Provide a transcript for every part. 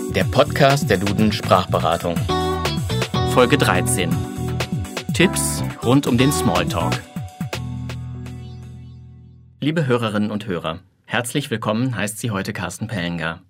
der Podcast der Duden Sprachberatung. Folge 13. Tipps rund um den Smalltalk. Liebe Hörerinnen und Hörer, herzlich willkommen heißt sie heute Carsten Pellinger.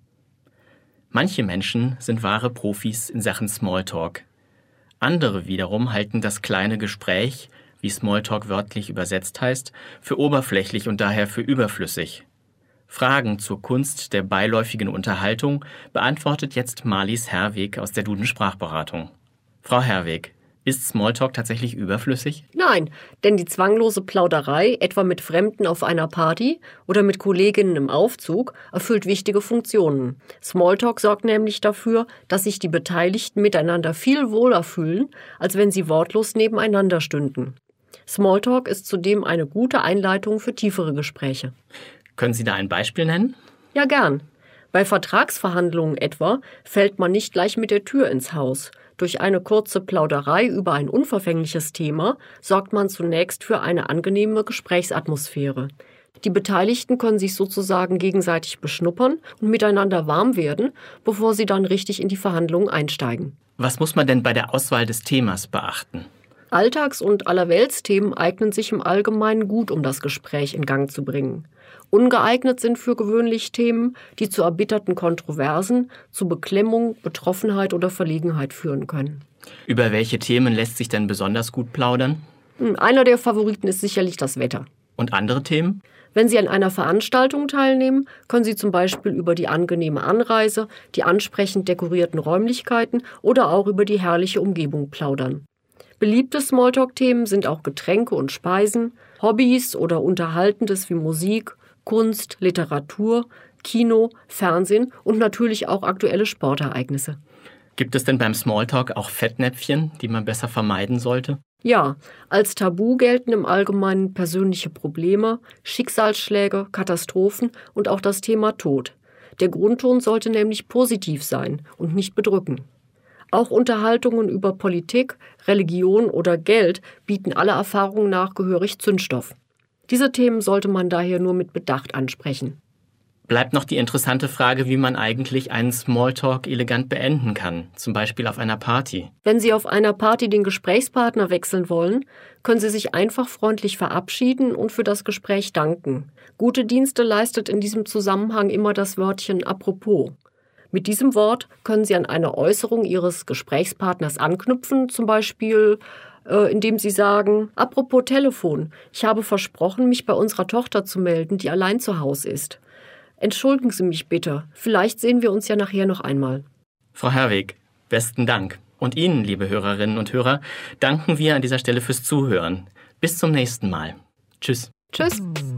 Manche Menschen sind wahre Profis in Sachen Smalltalk. Andere wiederum halten das kleine Gespräch, wie Smalltalk wörtlich übersetzt heißt, für oberflächlich und daher für überflüssig. Fragen zur Kunst der beiläufigen Unterhaltung beantwortet jetzt Marlies Herweg aus der Duden Sprachberatung. Frau Herweg, ist Smalltalk tatsächlich überflüssig? Nein, denn die zwanglose Plauderei, etwa mit Fremden auf einer Party oder mit Kolleginnen im Aufzug, erfüllt wichtige Funktionen. Smalltalk sorgt nämlich dafür, dass sich die Beteiligten miteinander viel wohler fühlen, als wenn sie wortlos nebeneinander stünden. Smalltalk ist zudem eine gute Einleitung für tiefere Gespräche. Können Sie da ein Beispiel nennen? Ja, gern. Bei Vertragsverhandlungen etwa fällt man nicht gleich mit der Tür ins Haus. Durch eine kurze Plauderei über ein unverfängliches Thema sorgt man zunächst für eine angenehme Gesprächsatmosphäre. Die Beteiligten können sich sozusagen gegenseitig beschnuppern und miteinander warm werden, bevor sie dann richtig in die Verhandlungen einsteigen. Was muss man denn bei der Auswahl des Themas beachten? Alltags- und Allerweltsthemen eignen sich im Allgemeinen gut, um das Gespräch in Gang zu bringen. Ungeeignet sind für gewöhnlich Themen, die zu erbitterten Kontroversen, zu Beklemmung, Betroffenheit oder Verlegenheit führen können. Über welche Themen lässt sich denn besonders gut plaudern? Einer der Favoriten ist sicherlich das Wetter. Und andere Themen? Wenn Sie an einer Veranstaltung teilnehmen, können Sie zum Beispiel über die angenehme Anreise, die ansprechend dekorierten Räumlichkeiten oder auch über die herrliche Umgebung plaudern. Beliebte Smalltalk-Themen sind auch Getränke und Speisen, Hobbys oder Unterhaltendes wie Musik, Kunst, Literatur, Kino, Fernsehen und natürlich auch aktuelle Sportereignisse. Gibt es denn beim Smalltalk auch Fettnäpfchen, die man besser vermeiden sollte? Ja, als Tabu gelten im Allgemeinen persönliche Probleme, Schicksalsschläge, Katastrophen und auch das Thema Tod. Der Grundton sollte nämlich positiv sein und nicht bedrücken. Auch Unterhaltungen über Politik, Religion oder Geld bieten aller Erfahrung nach gehörig Zündstoff. Diese Themen sollte man daher nur mit Bedacht ansprechen. Bleibt noch die interessante Frage, wie man eigentlich einen Smalltalk elegant beenden kann, zum Beispiel auf einer Party. Wenn Sie auf einer Party den Gesprächspartner wechseln wollen, können Sie sich einfach freundlich verabschieden und für das Gespräch danken. Gute Dienste leistet in diesem Zusammenhang immer das Wörtchen apropos. Mit diesem Wort können Sie an eine Äußerung Ihres Gesprächspartners anknüpfen, zum Beispiel indem Sie sagen, apropos Telefon, ich habe versprochen, mich bei unserer Tochter zu melden, die allein zu Hause ist. Entschuldigen Sie mich bitte, vielleicht sehen wir uns ja nachher noch einmal. Frau Herweg, besten Dank. Und Ihnen, liebe Hörerinnen und Hörer, danken wir an dieser Stelle fürs Zuhören. Bis zum nächsten Mal. Tschüss. Tschüss.